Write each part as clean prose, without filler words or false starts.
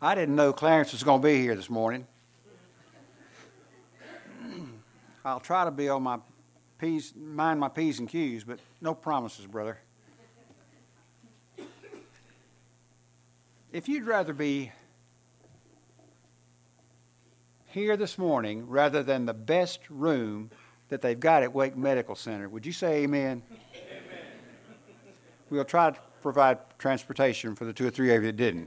I didn't know Clarence was going to be here this morning. I'll try to be on my mind my P's and Q's, but no promises, brother. If you'd rather be here this morning rather than the best room that they've got at Wake Medical Center, would you say amen? Amen. We'll try to provide transportation for the 2 or 3 of you that didn't.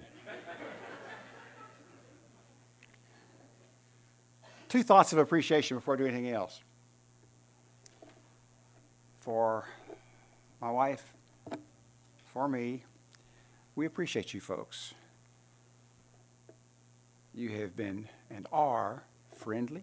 2 thoughts of appreciation before I do anything else. For my wife, for me, we appreciate you folks. You have been and are friendly,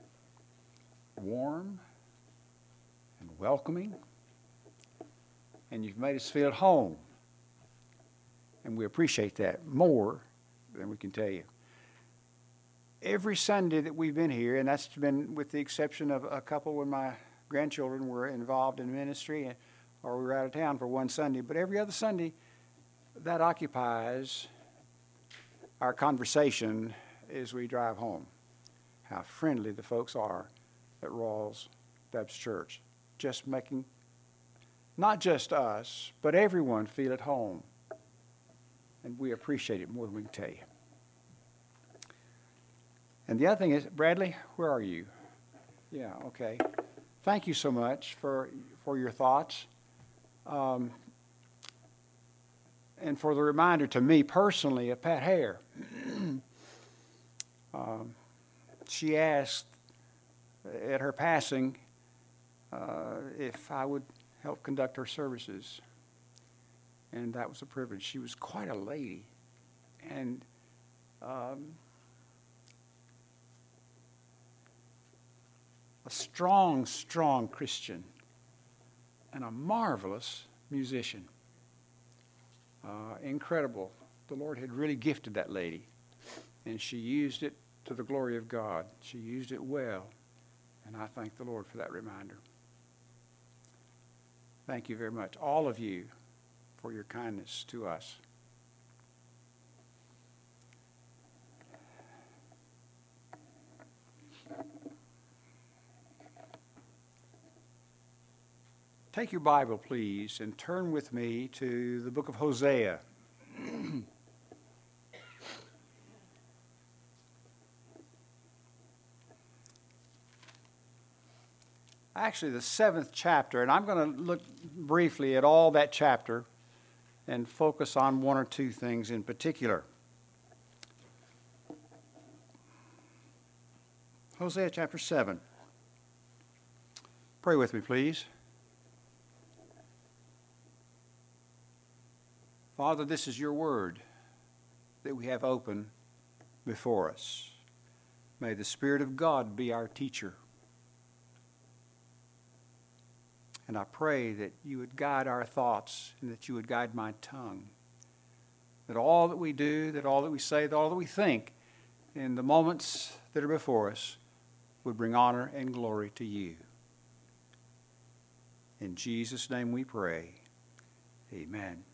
warm, and welcoming, and you've made us feel at home. And we appreciate that more than we can tell you. Every Sunday that we've been here, and that's been with the exception of a couple when my grandchildren were involved in ministry or we were out of town for one Sunday, but every other Sunday, that occupies our conversation as we drive home. How friendly the folks are at Rawls Baptist Church. Just making not just us, but everyone feel at home. And we appreciate it more than we can tell you. And the other thing is, Bradley, where are you? Yeah, okay. Thank you so much for your thoughts. And for the reminder to me personally of Pat Hare. She asked at her passing if I would help conduct her services. And that was a privilege. She was quite a lady. And a strong, strong Christian, and a marvelous musician. Incredible. The Lord had really gifted that lady, and she used it to the glory of God. She used it well, and I thank the Lord for that reminder. Thank you very much, all of you, for your kindness to us. Take your Bible, please, and turn with me to the book of Hosea. Actually, the 7th chapter, and I'm going to look briefly at all that chapter and focus on 1 or 2 things in particular. Hosea chapter 7. Pray with me, please. Father, this is your word that we have open before us. May the Spirit of God be our teacher. And I pray that you would guide our thoughts and that you would guide my tongue. That all that we do, that all that we say, that all that we think in the moments that are before us would bring honor and glory to you. In Jesus' name we pray. Amen.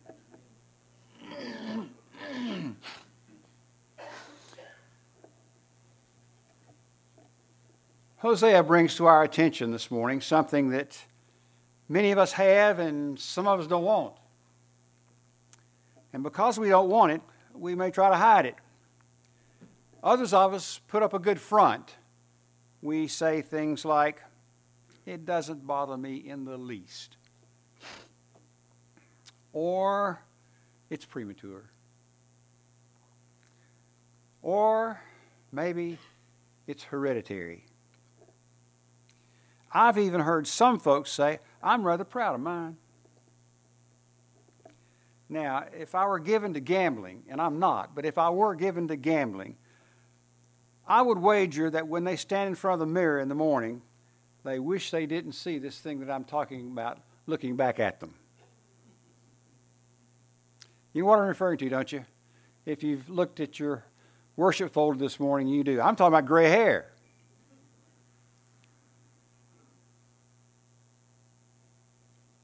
Hosea brings to our attention this morning something that many of us have and some of us don't want. And because we don't want it, we may try to hide it. Others of us put up a good front. We say things like, "It doesn't bother me in the least." Or, "It's premature." Or maybe it's hereditary. I've even heard some folks say, "I'm rather proud of mine." Now, if I were given to gambling, and I'm not, but if I were given to gambling, I would wager that when they stand in front of the mirror in the morning, they wish they didn't see this thing that I'm talking about looking back at them. You know what I'm referring to, don't you? If you've looked at your worship folder this morning, you do. I'm talking about gray hair.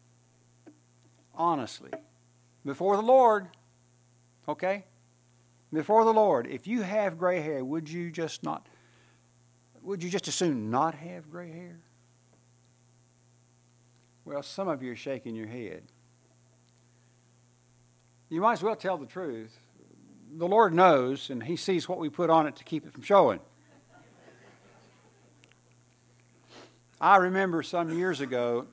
Honestly, before the Lord, okay? before the Lord, if you have gray hair, would you just as soon not have gray hair? Well, some of you are shaking your head. You might as well tell the truth. The Lord knows, and He sees what we put on it to keep it from showing. I remember some years ago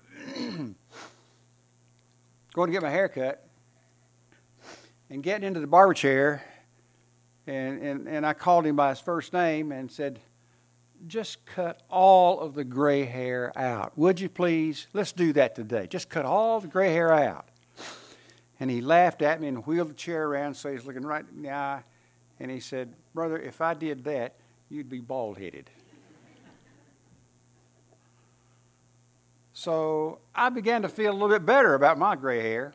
going to get my hair cut and getting into the barber chair, and I called him by his first name and said, just cut all of the gray hair out. Would you please? Let's do that today. Just cut all the gray hair out. And he laughed at me and wheeled the chair around so he's looking right in the eye. And he said, brother, if I did that, you'd be bald-headed. So I began to feel a little bit better about my gray hair.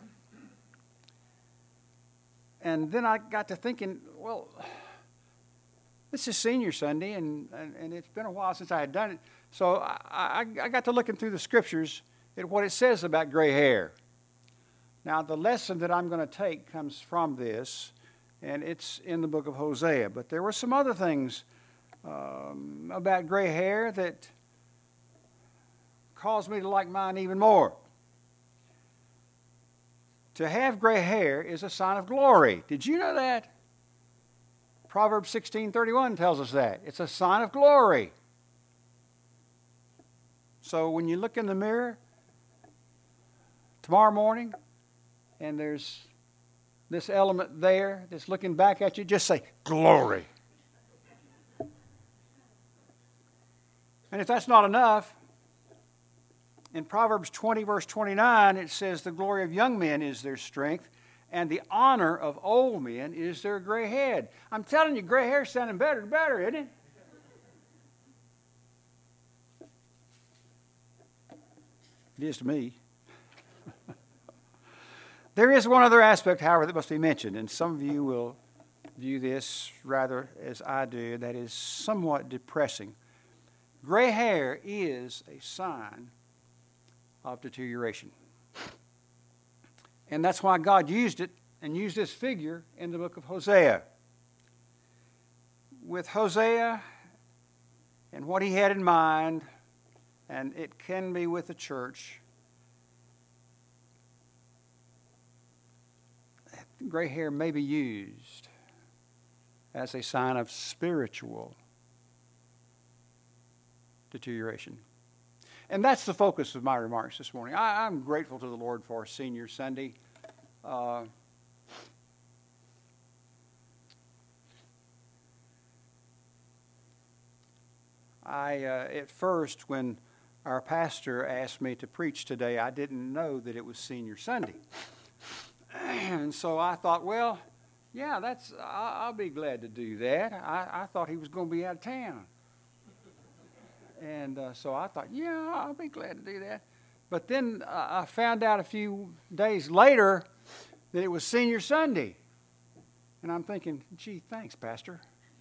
And then I got to thinking, well, this is Senior Sunday, and it's been a while since I had done it. So I got to looking through the Scriptures at what it says about gray hair. Now, the lesson that I'm going to take comes from this, and it's in the book of Hosea. But there were some other things about gray hair that caused me to like mine even more. To have gray hair is a sign of glory. Did you know that? Proverbs 16:31 tells us that. It's a sign of glory. So when you look in the mirror tomorrow morning, and there's this element there that's looking back at you, just say, glory. And if that's not enough, in Proverbs 20, verse 29, it says, the glory of young men is their strength, and the honor of old men is their gray head. I'm telling you, gray hair's sounding better and better, isn't it? It is to me. There is one other aspect, however, that must be mentioned, and some of you will view this rather as I do, that is somewhat depressing. Gray hair is a sign of deterioration. And that's why God used it and used this figure in the book of Hosea. With Hosea and what he had in mind, and it can be with the church, gray hair may be used as a sign of spiritual deterioration. And that's the focus of my remarks this morning. I'm grateful to the Lord for Senior Sunday. At first, when our pastor asked me to preach today, I didn't know that it was Senior Sunday. And so I thought, well, yeah, I'll be glad to do that. I thought he was going to be out of town. And so I thought, yeah, I'll be glad to do that. But then I found out a few days later that it was Senior Sunday. And I'm thinking, gee, thanks, Pastor.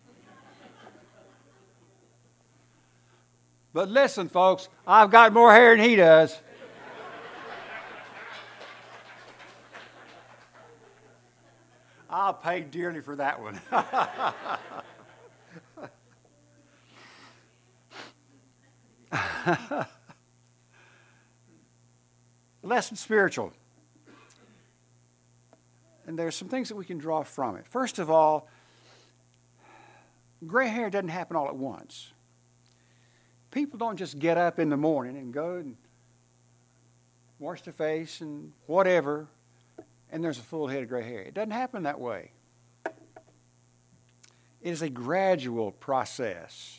But listen, folks, I've got more hair than he does. I'll pay dearly for that one. Lesson spiritual. And there's some things that we can draw from it. First of all, gray hair doesn't happen all at once. People don't just get up in the morning and go and wash their face and whatever, and there's a full head of gray hair. It doesn't happen that way. It is a gradual process.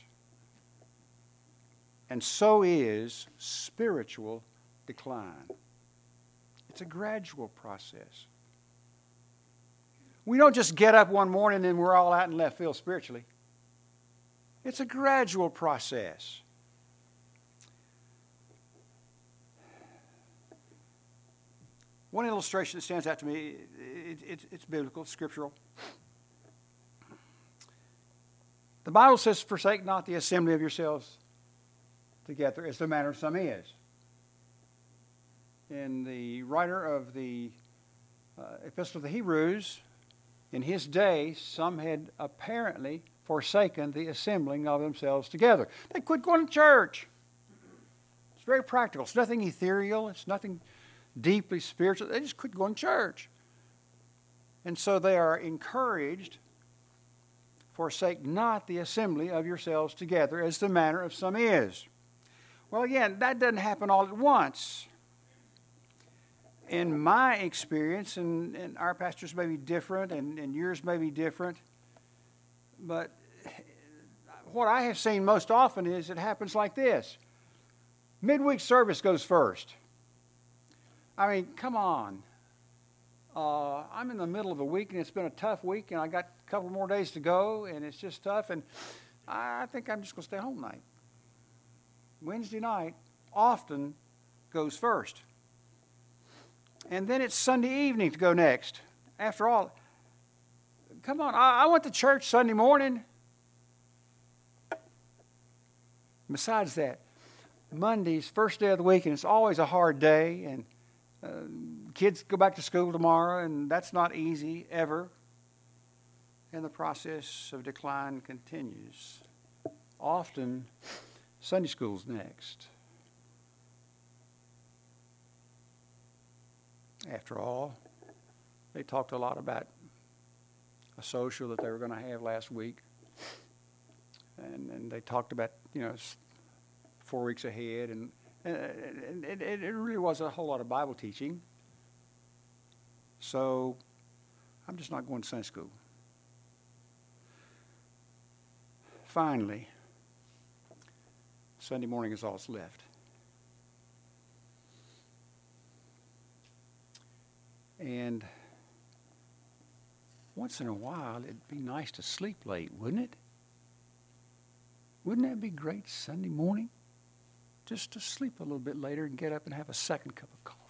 And so is spiritual decline. It's a gradual process. We don't just get up one morning and we're all out in left field spiritually. It's a gradual process. One illustration that stands out to me, it's biblical, scriptural. The Bible says, forsake not the assembly of yourselves together, as the manner of some is. And the writer of the Epistle to the Hebrews, In his day, some had apparently forsaken the assembling of themselves together. They quit going to church. It's very practical. It's nothing ethereal. It's nothing deeply spiritual. They just quit going to church. And so they are encouraged, forsake not the assembly of yourselves together, as the manner of some is. Well, again, that doesn't happen all at once. In my experience, and our pastors may be different, and yours may be different, but what I have seen most often is it happens like this. Midweek service goes first. I mean, come on. I'm in the middle of a week, and it's been a tough week, and I got a couple more days to go, and it's just tough, and I think I'm just going to stay home tonight. Wednesday night often goes first. And then it's Sunday evening to go next. After all, come on, I went to church Sunday morning. Besides that, Monday's first day of the week, and it's always a hard day, and kids go back to school tomorrow, and that's not easy ever. And the process of decline continues. Often, Sunday school's next. After all, they talked a lot about a social that they were going to have last week. And they talked about, 4 weeks ahead. And it really wasn't a whole lot of Bible teaching. So I'm just not going to Sunday school. Finally, Sunday morning is all that's left. And once in a while, it'd be nice to sleep late, wouldn't it? Wouldn't that be great Sunday morning? Just to sleep a little bit later and get up and have a second cup of coffee.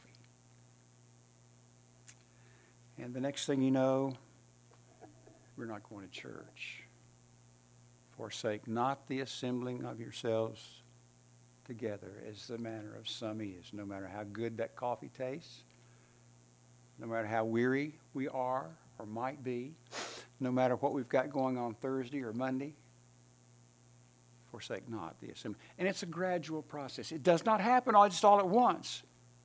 And the next thing you know, we're not going to church. Forsake not the assembling of yourselves together, as the manner of some is. No matter how good that coffee tastes, no matter how weary we are or might be, no matter what we've got going on Thursday or Monday, forsake not the assembly. And it's a gradual process. It does not happen all at once.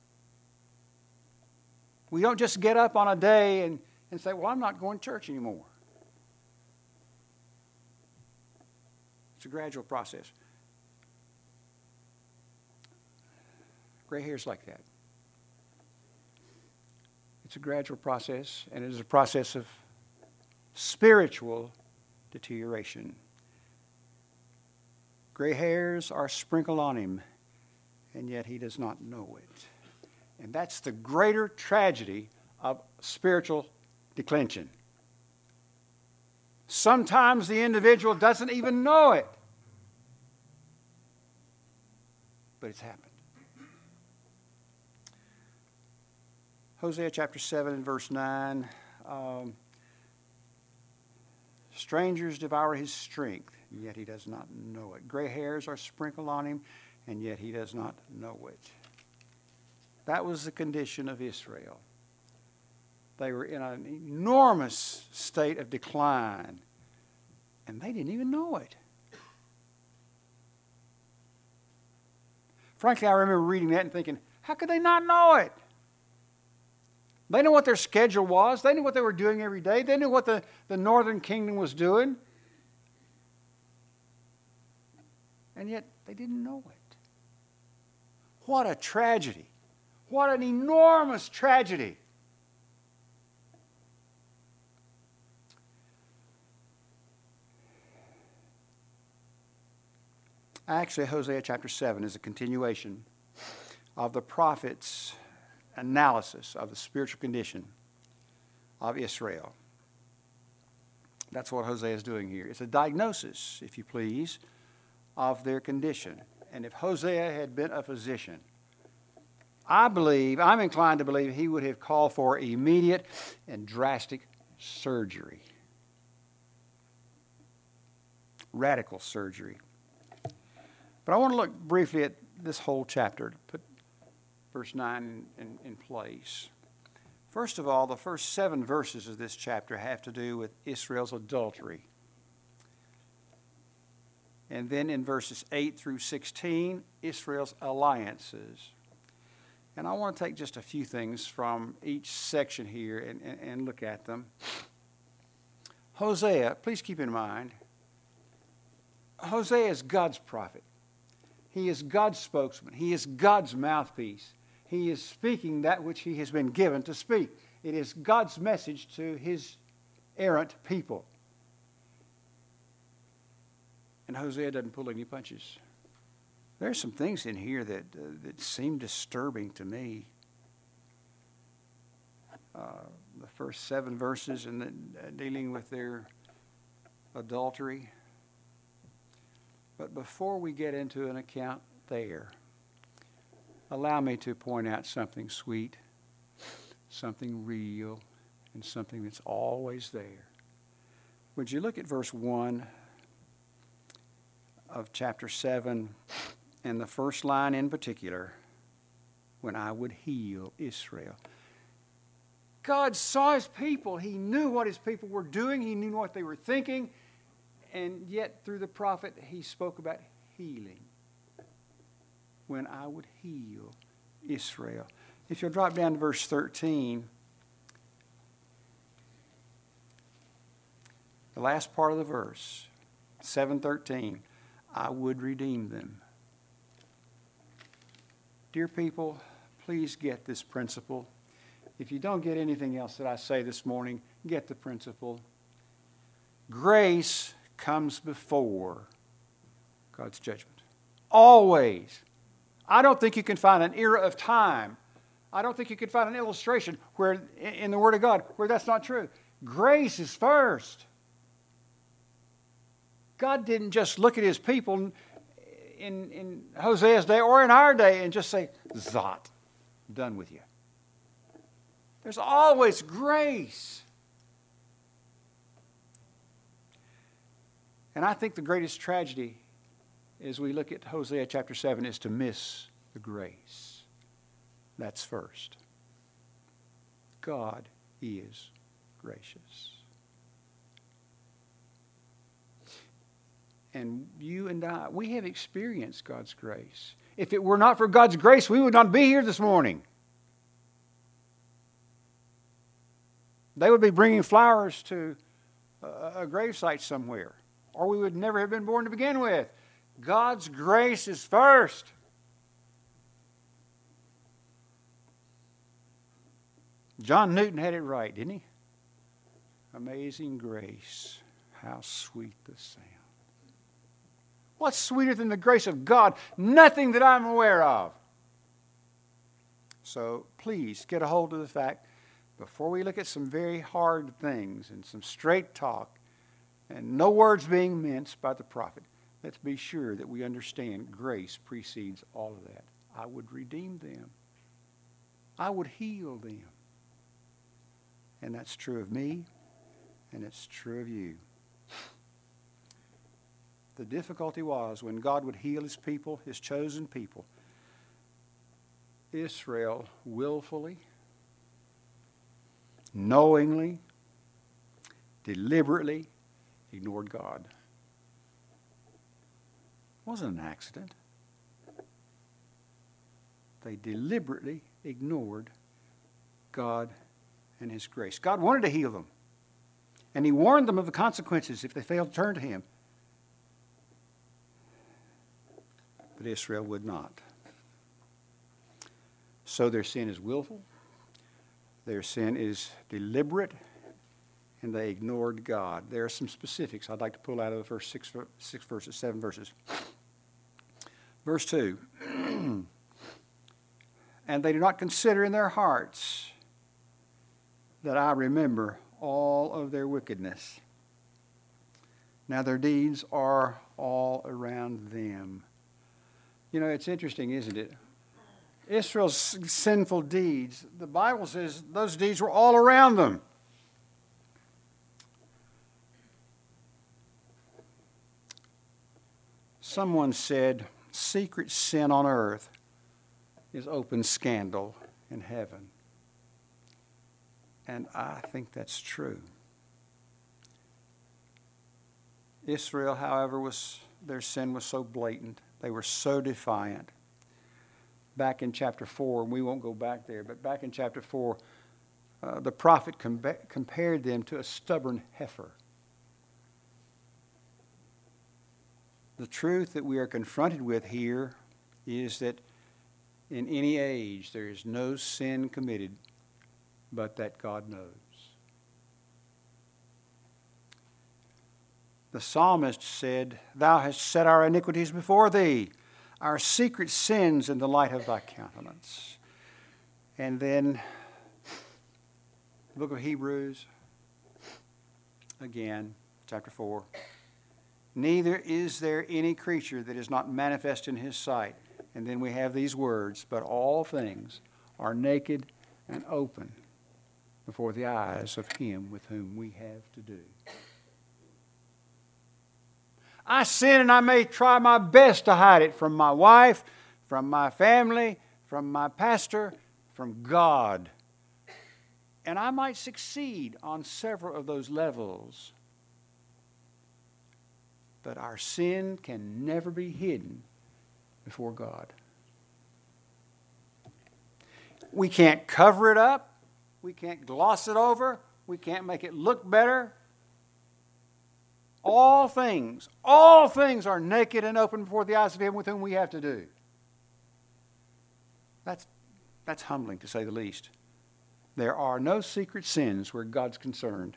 We don't just get up on a day and say, well, I'm not going to church anymore. It's a gradual process. Gray hair's like that. It's a gradual process, and it is a process of spiritual deterioration. Gray hairs are sprinkled on him, and yet he does not know it. And that's the greater tragedy of spiritual declension. Sometimes the individual doesn't even know it, but it's happened. Hosea chapter 7 and verse 9. Strangers devour his strength, and yet he does not know it. Gray hairs are sprinkled on him, and yet he does not know it. That was the condition of Israel. They were in an enormous state of decline, and they didn't even know it. Frankly, I remember reading that and thinking, how could they not know it? They knew what their schedule was. They knew what they were doing every day. They knew what the northern kingdom was doing. And yet, they didn't know it. What a tragedy. What an enormous tragedy. Actually, Hosea chapter 7 is a continuation of the prophet's analysis of the spiritual condition of Israel. That's what Hosea is doing here. It's a diagnosis, if you please, of their condition. And if Hosea had been a physician, I'm inclined to believe he would have called for immediate and drastic surgery. Radical surgery. But I want to look briefly at this whole chapter to put verse 9 in place. First of all, the first 7 verses of this chapter have to do with Israel's adultery. And then in verses 8 through 16, Israel's alliances. And I want to take just a few things from each section here and look at them. Hosea, please keep in mind, Hosea is God's prophet. He is God's spokesman. He is God's mouthpiece. He is speaking that which he has been given to speak. It is God's message to his errant people. And Hosea doesn't pull any punches. There are some things in here that seem disturbing to me. The first 7 verses and then dealing with their adultery. But before we get into an account there, allow me to point out something sweet, something real, and something that's always there. Would you look at verse 1 of chapter 7, and the first line in particular, when I would heal Israel. God saw his people. He knew what his people were doing. He knew what they were thinking. And yet, through the prophet, he spoke about healing. When I would heal Israel. If you'll drop down to verse 13, the last part of the verse, 7:13, I would redeem them. Dear people, please get this principle. If you don't get anything else that I say this morning, get the principle. Grace comes before God's judgment. Always. I don't think you can find an era of time. I don't think you can find an illustration where, in the Word of God, where that's not true. Grace is first. God didn't just look at his people in Hosea's day or in our day and just say, Zot, done with you. There's always grace. And I think the greatest tragedy as we look at Hosea chapter 7 is to miss the grace. That's first. God is gracious. And you and I, we have experienced God's grace. If it were not for God's grace, we would not be here this morning. They would be bringing flowers to a gravesite somewhere, or we would never have been born to begin with. God's grace is first. John Newton had it right, didn't he? Amazing grace, how sweet the sound. What's sweeter than the grace of God? Nothing that I'm aware of. So please get a hold of the fact, before we look at some very hard things and some straight talk, and no words being minced by the prophet, let's be sure that we understand grace precedes all of that. I would redeem them. I would heal them. And that's true of me, and it's true of you. The difficulty was when God would heal his people, his chosen people, Israel willfully, knowingly, deliberately ignored God. It wasn't an accident. They deliberately ignored God and his grace. God wanted to heal them, and he warned them of the consequences if they failed to turn to him. But Israel would not. So their sin is willful, their sin is deliberate, and they ignored God. There are some specifics I'd like to pull out of the first 7 verses. Verse 2. And they do not consider in their hearts that I remember all of their wickedness. Now their deeds are all around them. You know, it's interesting, isn't it? Israel's sinful deeds, the Bible says those deeds were all around them. Someone said, secret sin on earth is open scandal in heaven. And I think that's true. Israel, however, their sin was so blatant. They were so defiant. Back in chapter 4, and we won't go back there, but back in chapter 4, the prophet compared them to a stubborn heifer. The truth that we are confronted with here is that in any age there is no sin committed but that God knows. The psalmist said, "Thou hast set our iniquities before thee, our secret sins in the light of thy countenance." And then the book of Hebrews, again, chapter 4. "Neither is there any creature that is not manifest in his sight." And then we have these words, "But all things are naked and open before the eyes of him with whom we have to do." I sin and I may try my best to hide it from my wife, from my family, from my pastor, from God. And I might succeed on several of those levels. But our sin can never be hidden before God. We can't cover it up. We can't gloss it over. We can't make it look better. All things are naked and open before the eyes of him with whom we have to do. That's humbling, to say the least. There are no secret sins where God's concerned.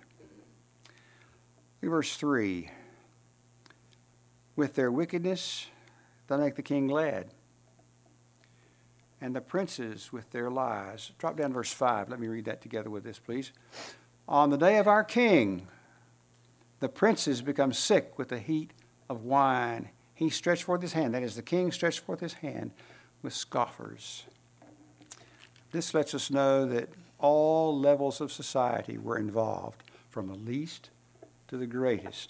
Verse 3. "With their wickedness they make the king glad, and the princes with their lies." Drop down to verse 5. Let me read that together with this, please. "On the day of our king, the princes become sick with the heat of wine. He stretched forth his hand," that is, the king stretched forth his hand, "with scoffers." This lets us know that all levels of society were involved, from the least to the greatest.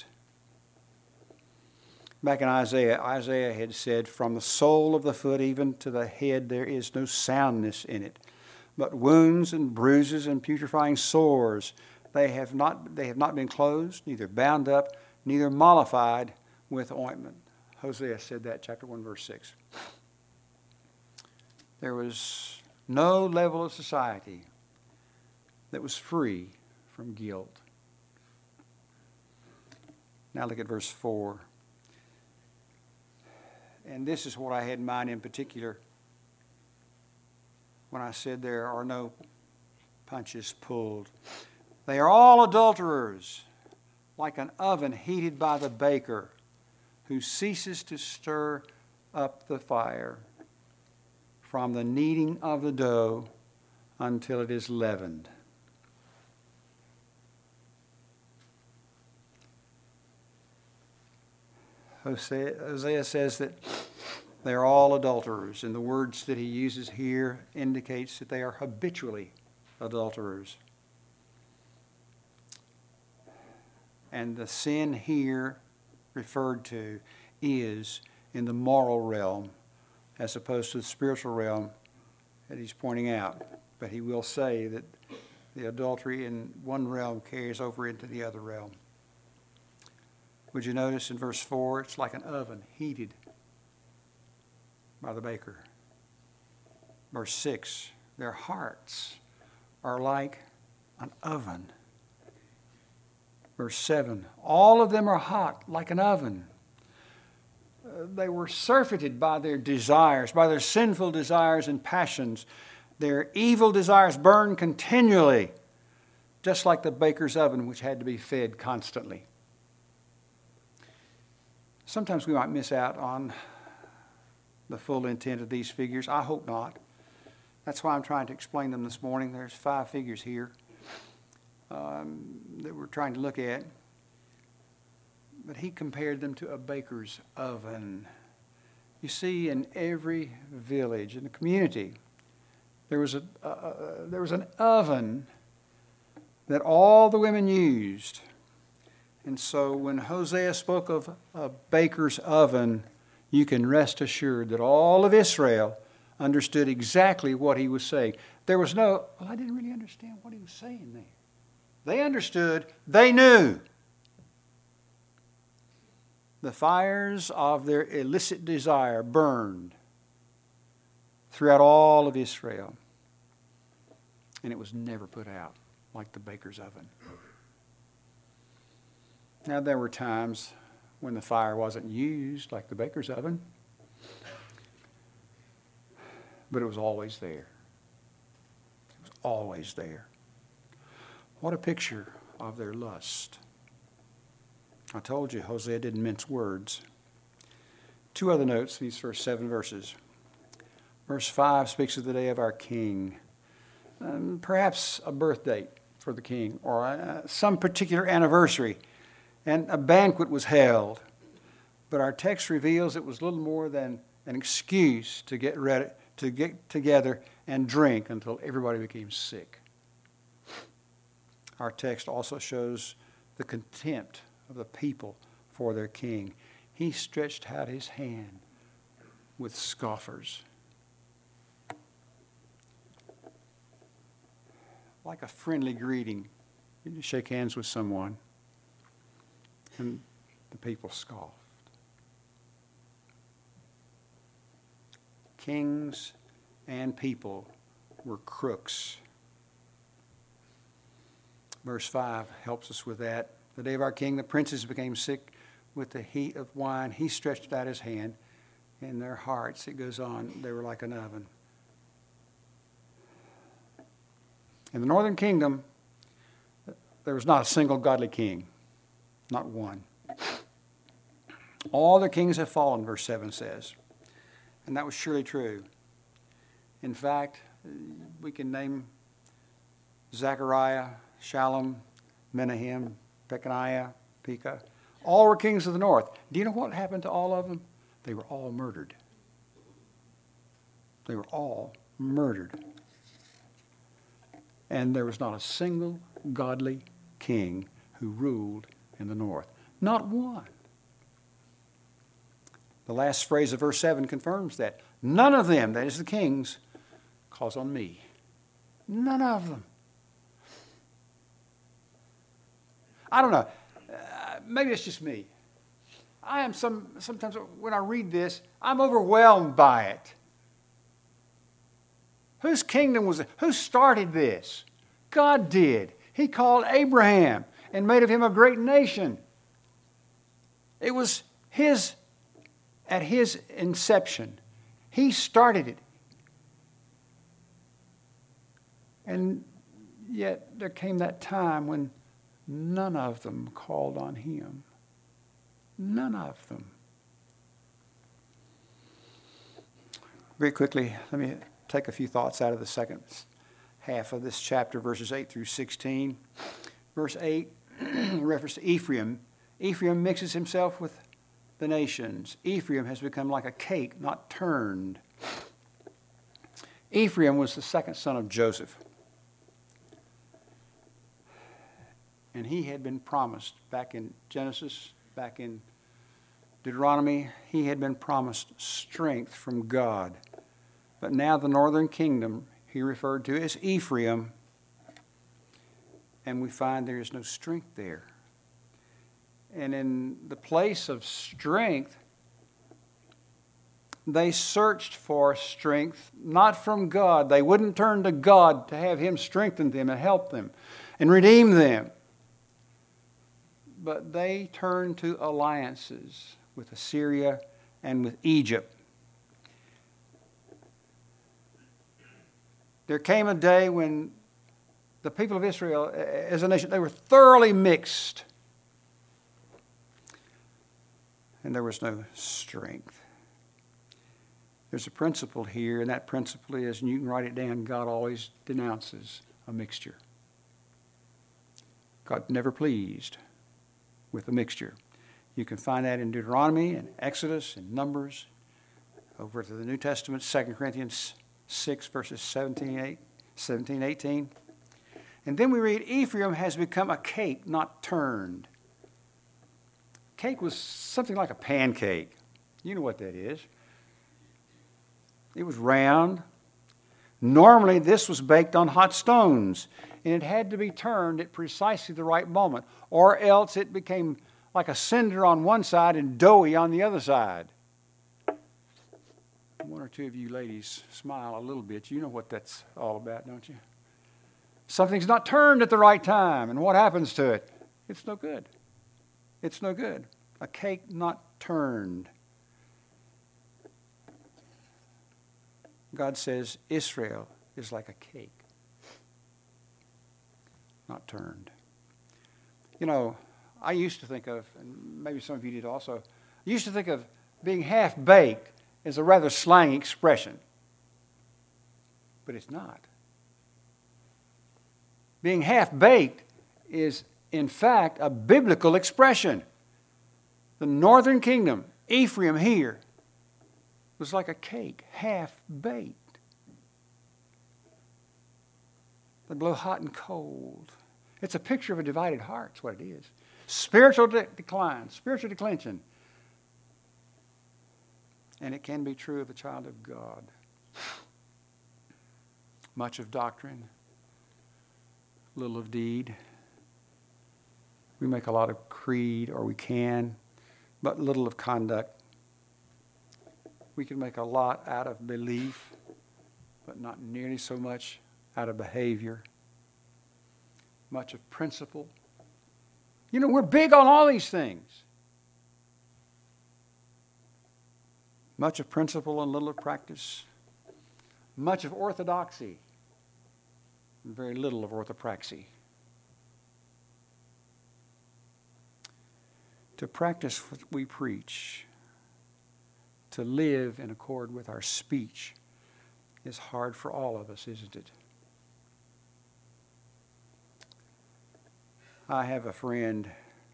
Back in Isaiah had said, "From the sole of the foot even to the head there is no soundness in it, but wounds and bruises and putrefying sores. They have not been closed, neither bound up, neither mollified with ointment." Hosea said that, chapter 1, verse 6. There was no level of society that was free from guilt. Now look at verse 4. And this is what I had in mind in particular when I said there are no punches pulled. "They are all adulterers, like an oven heated by the baker, who ceases to stir up the fire from the kneading of the dough until it is leavened." Hosea says that they are all adulterers, and the words that he uses here indicates that they are habitually adulterers. And the sin here referred to is in the moral realm as opposed to the spiritual realm that he's pointing out. But he will say that the adultery in one realm carries over into the other realm. Would you notice in verse 4, it's like an oven heated by the baker. Verse 6, their hearts are like an oven. Verse 7, all of them are hot like an oven. They were surfeited by their desires, by their sinful desires and passions. Their evil desires burned continually, just like the baker's oven, which had to be fed constantly. Sometimes we might miss out on the full intent of these figures. I hope not. That's why I'm trying to explain them this morning. There's 5 figures here that we're trying to look at. But he compared them to a baker's oven. You see, in every village, in the community, there was an oven that all the women used. And so when Hosea spoke of a baker's oven, you can rest assured that all of Israel understood exactly what he was saying. There was no, well, I didn't really understand what he was saying there. They understood, they knew. The fires of their illicit desire burned throughout all of Israel. And it was never put out like the baker's oven. Now, there were times when the fire wasn't used like the baker's oven, but it was always there. It was always there. What a picture of their lust. I told you Hosea didn't mince words. Two other notes, these first 7 verses. Verse 5 speaks of the day of our king. Perhaps a birth date for the king or some particular anniversary. And a banquet was held. But our text reveals it was little more than an excuse to get ready, to get together and drink until everybody became sick. Our text also shows the contempt of the people for their king. He stretched out his hand with scoffers. Like a friendly greeting. You shake hands with someone, and the people scoffed. Kings and people were crooks. Verse 5 helps us with that. The day of our king, the princes became sick with the heat of wine. He stretched out his hand. In their hearts, it goes on, they were like an oven. In the northern kingdom, there was not a single godly king. Not one. All the kings have fallen, verse 7 says. And that was surely true. In fact, we can name Zechariah, Shallum, Menahem, Pekaniah, Pekah. All were kings of the north. Do you know what happened to all of them? They were all murdered. They were all murdered. And there was not a single godly king who ruled in the north. Not one. The last phrase of verse 7 confirms that. None of them, that is the kings, calls on me. None of them. I don't know. Maybe it's just me. I am sometimes when I read this, I'm overwhelmed by it. Whose kingdom was it? Who started this? God did. He called Abraham and made of him a great nation. It was at his inception. He started it. And yet there came that time when none of them called on him. None of them. Very quickly, let me take a few thoughts out of the second half of this chapter, verses 8 through 16. Verse 8, in reference to Ephraim. Ephraim mixes himself with the nations. Ephraim has become like a cake, not turned. Ephraim was the second son of Joseph. And he had been promised back in Genesis, back in Deuteronomy, he had been promised strength from God. But now the northern kingdom he referred to as Ephraim, and we find there is no strength there. And in the place of strength, they searched for strength, not from God. They wouldn't turn to God to have him strengthen them and help them and redeem them. But they turned to alliances with Assyria and with Egypt. There came a day when the people of Israel, as a nation, they were thoroughly mixed. And there was no strength. There's a principle here, and that principle is, and you can write it down, God always denounces a mixture. God never pleased with a mixture. You can find that in Deuteronomy and Exodus and Numbers. Over to the New Testament, 2 Corinthians 6, verses 17, 18. And then we read, Ephraim has become a cake, not turned. Cake was something like a pancake. You know what that is. It was round. Normally, this was baked on hot stones, and it had to be turned at precisely the right moment, or else it became like a cinder on one side and doughy on the other side. One or two of you ladies smile a little bit. You know what that's all about, don't you? Something's not turned at the right time, and what happens to it? It's no good. It's no good. A cake not turned. God says Israel is like a cake, not turned. You know, I used to think of, and maybe some of you did also, I used to think of being half-baked as a rather slang expression. But it's not. Being half-baked is, in fact, a biblical expression. The northern kingdom, Ephraim here, was like a cake, half-baked. They blow hot and cold. It's a picture of a divided heart, that's what it is. Spiritual decline, spiritual declension. And it can be true of a child of God. Much of doctrine, little of deed. We make a lot of creed, or we can, but little of conduct. We can make a lot out of belief, but not nearly so much out of behavior. Much of principle. You know, we're big on all these things. Much of principle and little of practice. Much of orthodoxy and very little of orthopraxy. To practice what we preach, to live in accord with our speech, is hard for all of us, isn't it? I have a friend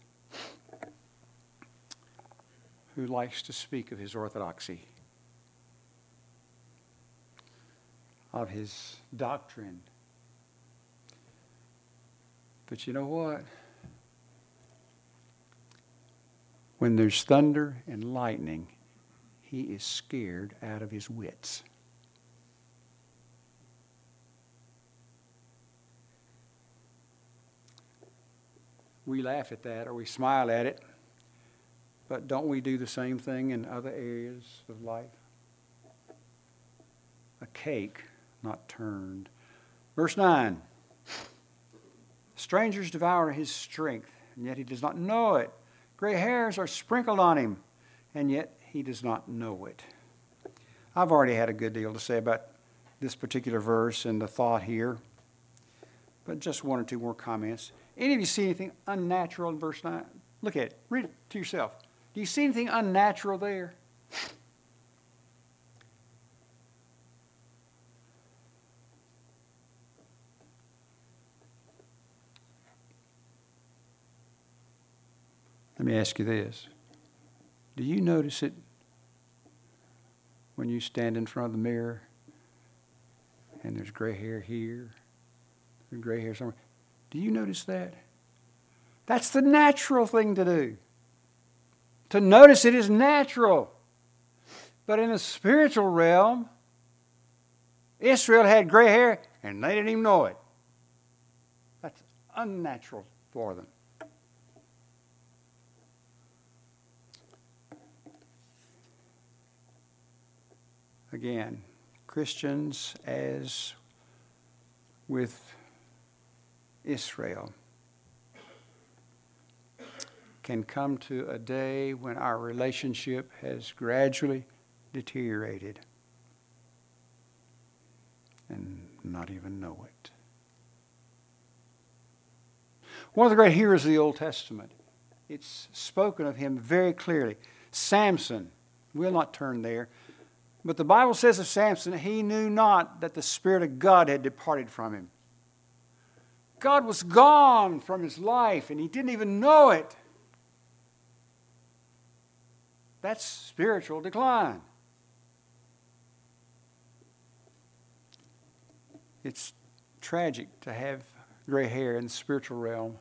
who likes to speak of his orthodoxy, of his doctrine. But you know what? When there's thunder and lightning, he is scared out of his wits. We laugh at that or we smile at it, but don't we do the same thing in other areas of life? A cake not turned. Verse 9. Strangers devour his strength, and yet he does not know it. Gray hairs are sprinkled on him, and yet he does not know it. I've already had a good deal to say about this particular verse and the thought here, but just one or two more comments. Any of you see anything unnatural in verse 9? Look at it. Read it to yourself. Do you see anything unnatural there? Let me ask you this. Do you notice it when you stand in front of the mirror and there's gray hair here, there's gray hair somewhere? Do you notice that? That's the natural thing to do. To notice it is natural. But in the spiritual realm, Israel had gray hair and they didn't even know it. That's unnatural for them. Again, Christians, as with Israel, can come to a day when our relationship has gradually deteriorated and not even know it. One of the great heroes of the Old Testament, it's spoken of him very clearly. Samson, we'll not turn there, but the Bible says of Samson, he knew not that the Spirit of God had departed from him. God was gone from his life, and he didn't even know it. That's spiritual decline. It's tragic to have gray hair in the spiritual realm,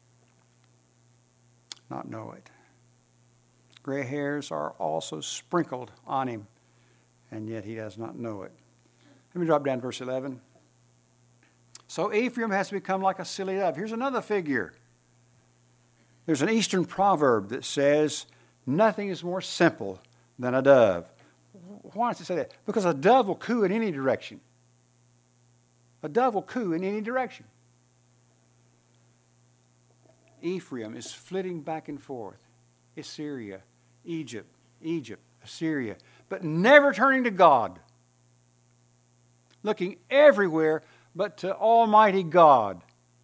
not know it. Gray hairs are also sprinkled on him, and yet he does not know it. Let me drop down to verse 11. So Ephraim has become like a silly dove. Here's another figure. There's an Eastern proverb that says, nothing is more simple than a dove. Why does it say that? Because a dove will coo in any direction. A dove will coo in any direction. Ephraim is flitting back and forth. Assyria, Egypt, Assyria, but never turning to God. Looking everywhere but to Almighty God.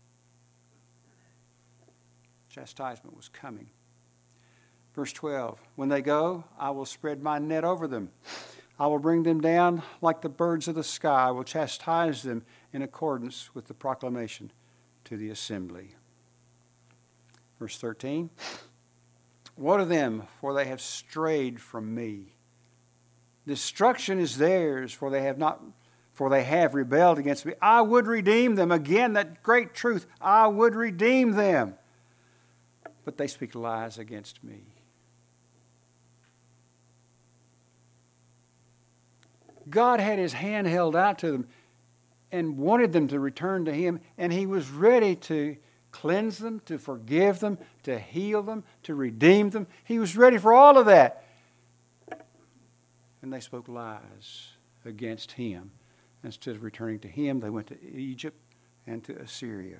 Chastisement was coming. Verse 12, when they go, I will spread my net over them. I will bring them down like the birds of the sky. I will chastise them in accordance with the proclamation to the assembly. Verse 13, woe to them, for they have strayed from me. Destruction is theirs, for they have rebelled against me. I would redeem them. Again, that great truth. I would redeem them. But they speak lies against me. God had his hand held out to them and wanted them to return to him, and he was ready to cleanse them, to forgive them, to heal them, to redeem them. He was ready for all of that. And they spoke lies against him. Instead of returning to him, they went to Egypt and to Assyria.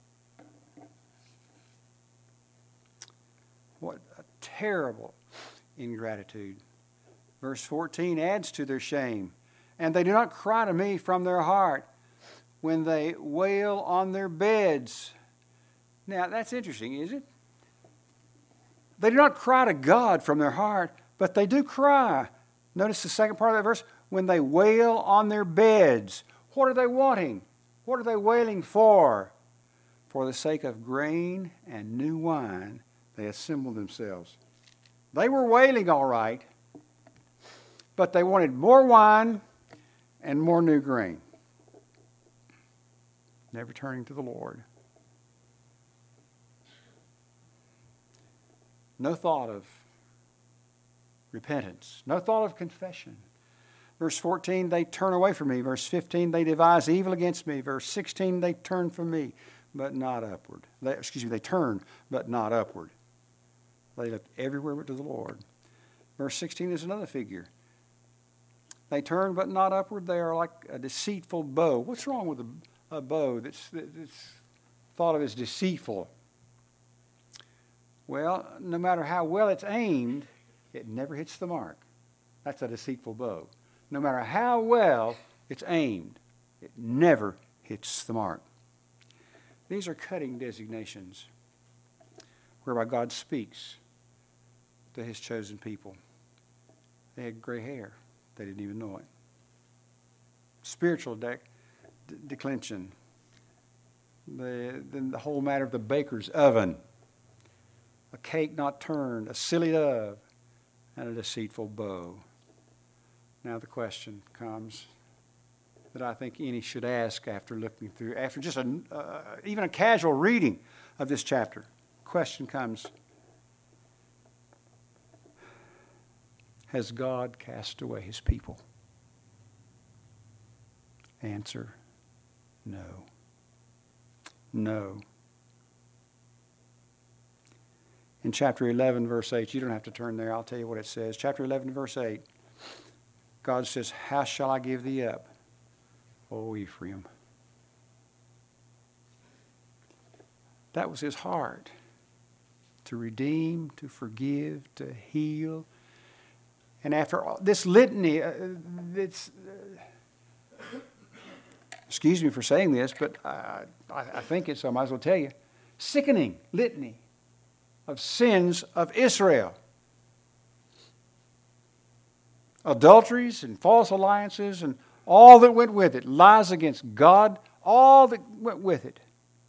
What a terrible ingratitude. Verse 14 adds to their shame. And they do not cry to me from their heart when they wail on their beds. Now, that's interesting, isn't it? They do not cry to God from their heart, but they do cry. Notice the second part of that verse. When they wail on their beds. What are they wanting? What are they wailing for? For the sake of grain and new wine, they assembled themselves. They were wailing all right, but they wanted more wine and more new grain. Never turning to the Lord. No thought of repentance. No thought of confession. Verse 14, they turn away from me. Verse 15, they devise evil against me. Verse 16, they turn from me, but not upward. They turn, but not upward. They looked everywhere but to the Lord. Verse 16 is another figure. They turn, but not upward. They are like a deceitful bow. What's wrong with a bow that's thought of as deceitful? Well, no matter how well it's aimed, it never hits the mark. That's a deceitful bow. No matter how well it's aimed, it never hits the mark. These are cutting designations whereby God speaks to his chosen people. They had gray hair. They didn't even know it. Spiritual declension. Then the whole matter of the baker's oven. A cake not turned, a silly dove, and a deceitful bow. Now the question comes that I think any should ask after looking through, after just even a casual reading of this chapter. Question comes, has God cast away his people? Answer, no. No. In chapter 11, verse 8, you don't have to turn there, I'll tell you what it says. Chapter 11, verse 8, God says, how shall I give thee up, O Ephraim? That was his heart, to redeem, to forgive, to heal. And after all, this litany, excuse me for saying this, but I think it, so I might as well tell you, sickening litany of sins of Israel. Adulteries and false alliances and all that went with it. Lies against God, all that went with it.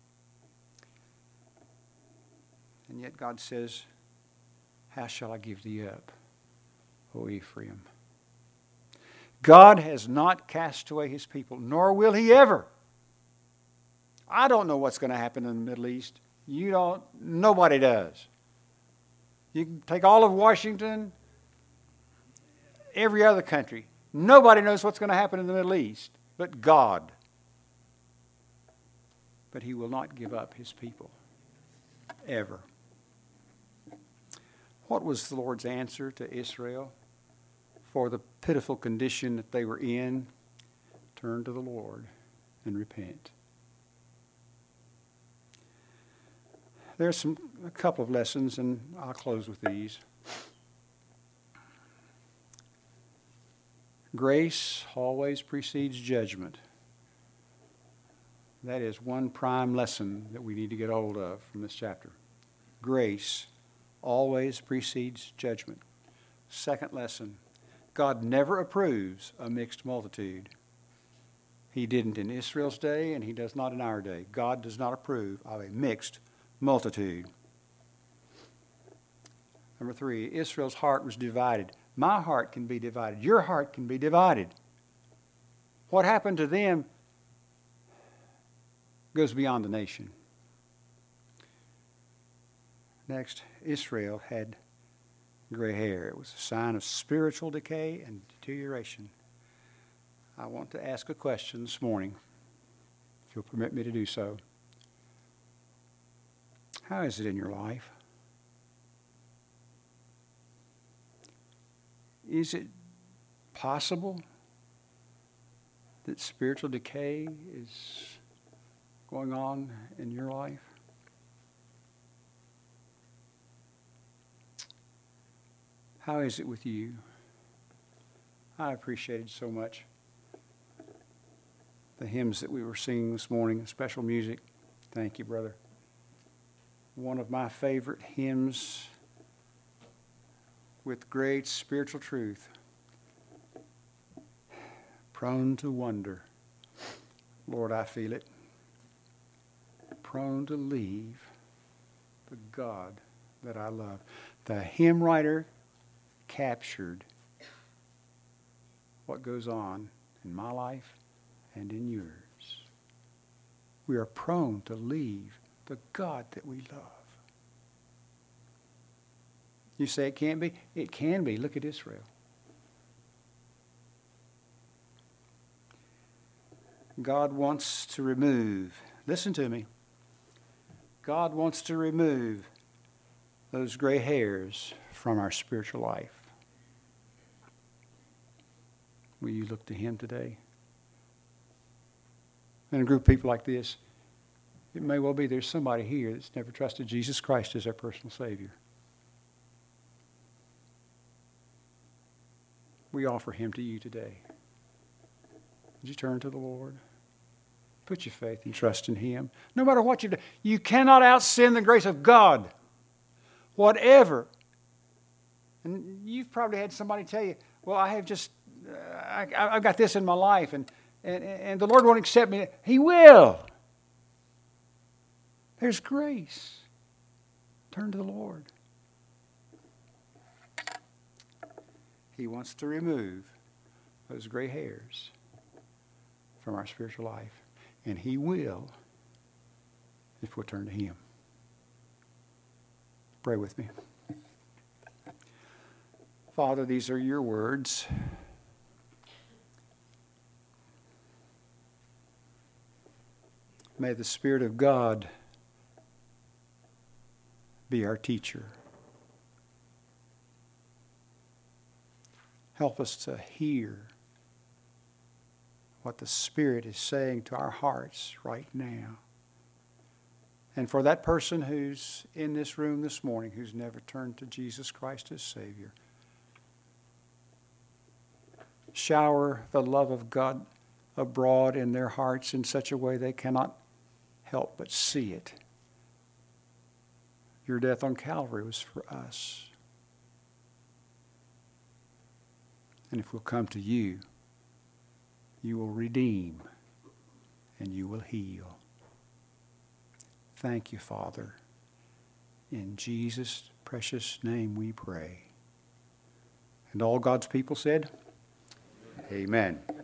And yet God says, how shall I give thee up, O Ephraim? God has not cast away his people, nor will he ever. I don't know what's going to happen in the Middle East. You don't. Nobody does. You can take all of Washington, every other country. Nobody knows what's going to happen in the Middle East but God. But He will not give up His people. Ever. What was the Lord's answer to Israel for the pitiful condition that they were in? Turn to the Lord and repent. There's a couple of lessons, and I'll close with these. Grace always precedes judgment. That is one prime lesson that we need to get hold of from this chapter. Grace always precedes judgment. Second lesson, God never approves a mixed multitude. He didn't in Israel's day, and He does not in our day. God does not approve of a mixed multitude. Number 3, Israel's heart was divided. My heart can be divided. Your heart can be divided. What happened to them goes beyond the nation. Next, Israel had gray hair. It was a sign of spiritual decay and deterioration. I want to ask a question this morning, if you'll permit me to do so. How is it in your life? Is it possible that spiritual decay is going on in your life? How is it with you? I appreciated so much the hymns that we were singing this morning, special music. Thank you, brother. One of my favorite hymns with great spiritual truth. Prone to wonder. Lord, I feel it. Prone to leave the God that I love. The hymn writer captured what goes on in my life and in yours. We are prone to leave the God that we love. You say it can't be? It can be. Look at Israel. God wants to remove, listen to me, God wants to remove those gray hairs from our spiritual life. Will you look to Him today? In a group of people like this, it may well be there's somebody here that's never trusted Jesus Christ as their personal Savior. We offer Him to you today. Would you turn to the Lord? Put your faith and trust in Him. No matter what you've done, you cannot out-sin the grace of God. Whatever. And you've probably had somebody tell you, well, I have just, I've got this in my life, and the Lord won't accept me. He will. There's grace. Turn to the Lord. He wants to remove those gray hairs from our spiritual life. And He will if we'll turn to Him. Pray with me. Father, these are your words. May the Spirit of God be our teacher. Help us to hear what the Spirit is saying to our hearts right now. And for that person who's in this room this morning who's never turned to Jesus Christ as Savior, shower the love of God abroad in their hearts in such a way they cannot help but see it. Your death on Calvary was for us. And if we'll come to you, you will redeem and you will heal. Thank you, Father. In Jesus' precious name we pray. And all God's people said, Amen.